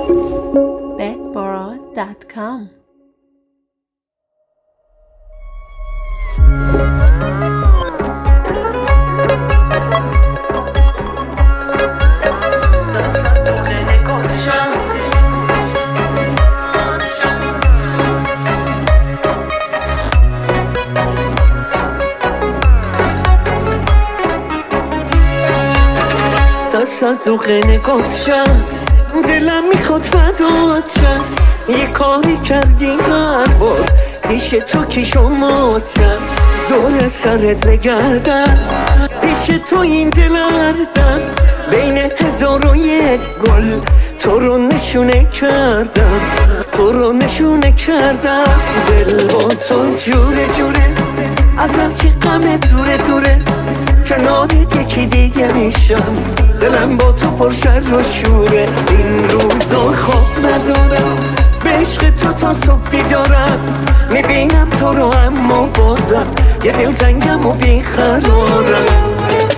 bedbara.com. تصدق نگاتشم دلم میخواد فدات شم یه کاری کردی هر بار پیش تو که شماتم دور سرت بگردم پیش تو این دلردم بین 1001 گل تو رو نشونه کردم تو رو نشونه کردم دل با تو جوره جوره از هرچی غم دوره دوره کنارت یکی دیگه میشم دلم با تو پر شر و شوره این روزا خواب ندارم به عشق تو تا صبح بیدارم میبینم تو رو اما بازم یه دل تنگم و بیقرارم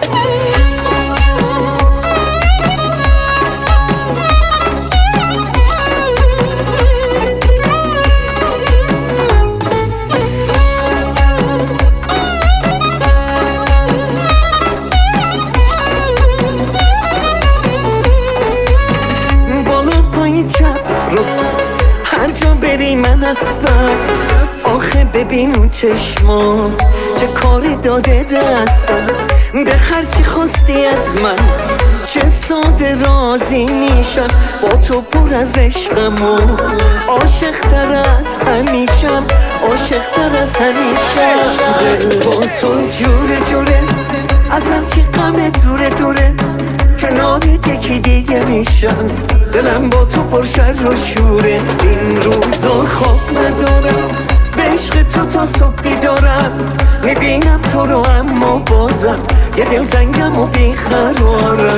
هر جا بری من هستم آخه ببین اون چشما چه کاری داده دستم به هرچی خواستی از من چه ساده راضی میشم با تو پر از عشقم و عاشق تر از همیشم عاشق تر از همیشه دل با تو جوره جوره از هرچی غم دوره دوره کنارت یکی دیگه میشم دلم با تو پر شر و شوره این روزا خواب ندارم به عشق تو تا صبح بیدارم میبینم تو رو اما بازم یه دل تنگم و بیقرارم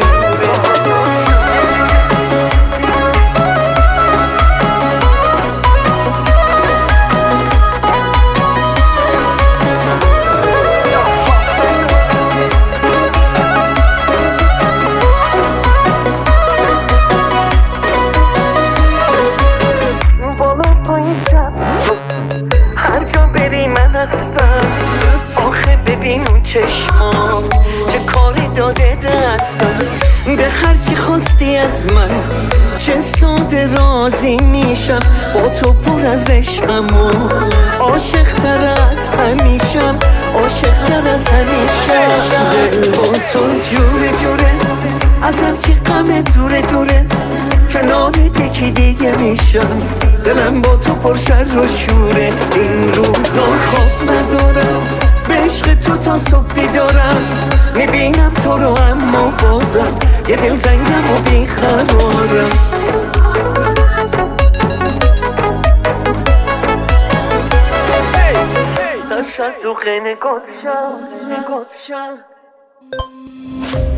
آخه ببین اون چشما چه کاری داده دستم به هرچی خواستی از من چه ساده راضی میشم با تو پر از عشقم و عاشق تر از همیشم عاشق تر از همیشه دل با تو جوره جوره از هرچی غم دوره دوره کنارت یکی دیگه میشم دلم با تو پر شر و شوره این روزا خواب ندارم به عشق تو تا صبح بیدارم میبینم تو رو اما بازم یه دل تنگم و بیقرارم تصدق نگاتشم